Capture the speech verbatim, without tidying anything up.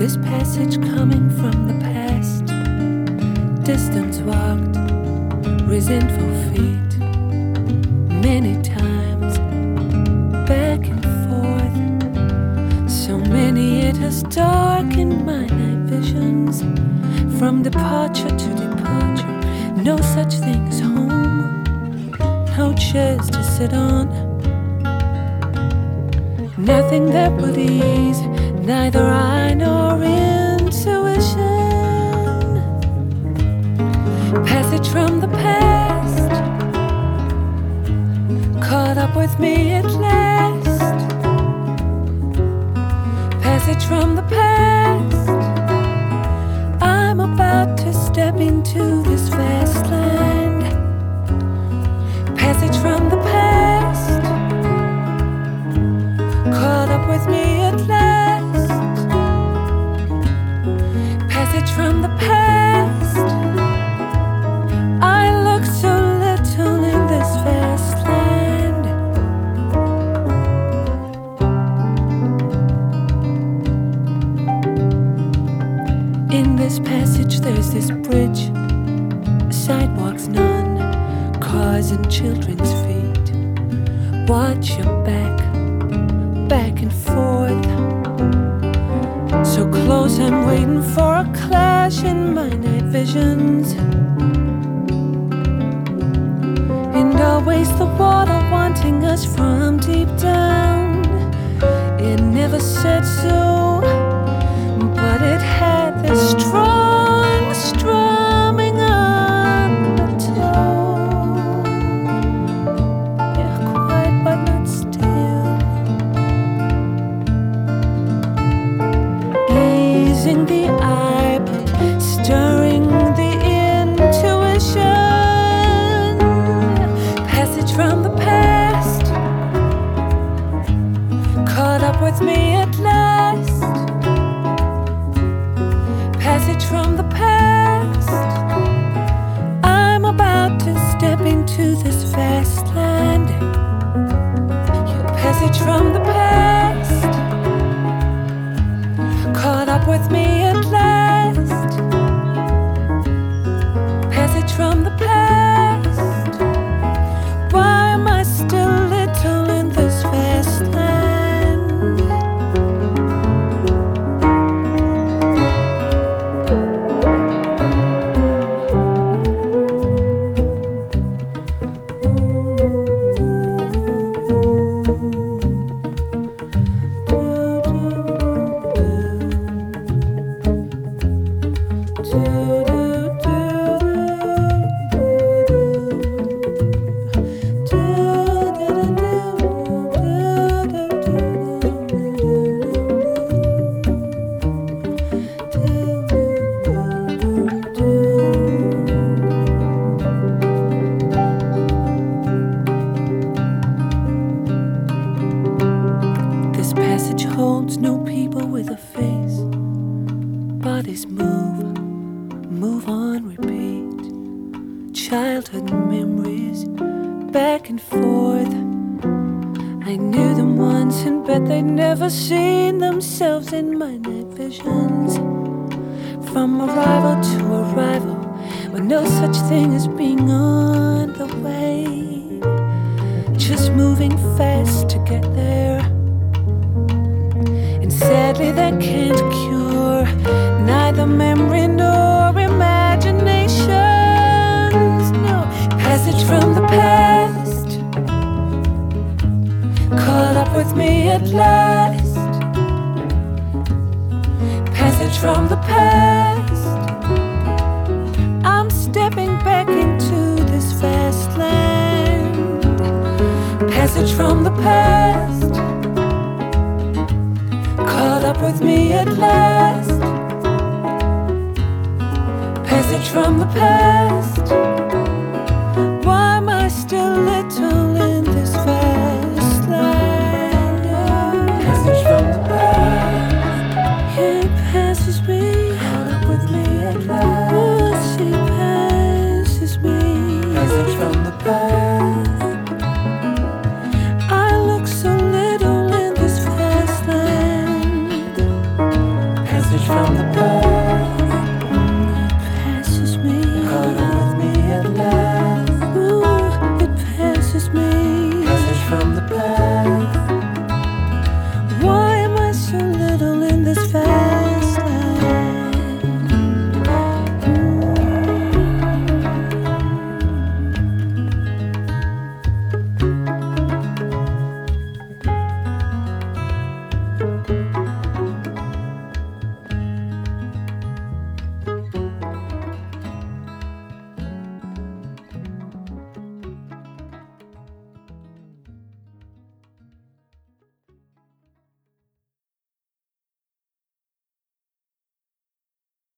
This passage coming from the past, distance walked, resentful feet, many times, back and forth. So many it has darkened my night visions. From departure to departure, no such thing as home, no chairs to sit on, nothing that would ease neither eye nor intuition. Passage from the past, caught up with me at last. Passage from the past, I'm about to step into this vast land. Passage from the past, caught up with me at last. Passage from the past, I look so little in this vast land. In this passage there's this bridge, sidewalks none, cars and children's feet. Watch your back, back and forth. So close I'm waiting for a clash in my night visions. And always the water wanting us from deep down. It never said so, but it had this strong strumming undertone. Yeah, quiet but not still, easing the eye but stirring the intuition. Passage from the past, caught up with me at last. Passage from the past, I'm about to step into this vast land. Your passage from the past, caught up with me at last. Passage from the past, why am I still little in this vast land? This passage holds no people with a face. Bodies move, move on, repeat. Childhood memories, back and forth. I knew them once and bet they'd never seen themselves in my night visions. From arrival to arrival, with no such thing as being on the way. Just moving fast to get there. And sadly that can't cure neither memory nor imaginations. No, passage from the past, caught up with me at last. Passage from the past, I'm stepping back into this vast land. Passage from the past, caught up with me at last. Passage from the past, why am I still little in this vast land? Passage from the past, it passes me, caught up with me at last. Oh, she passes me. Passage from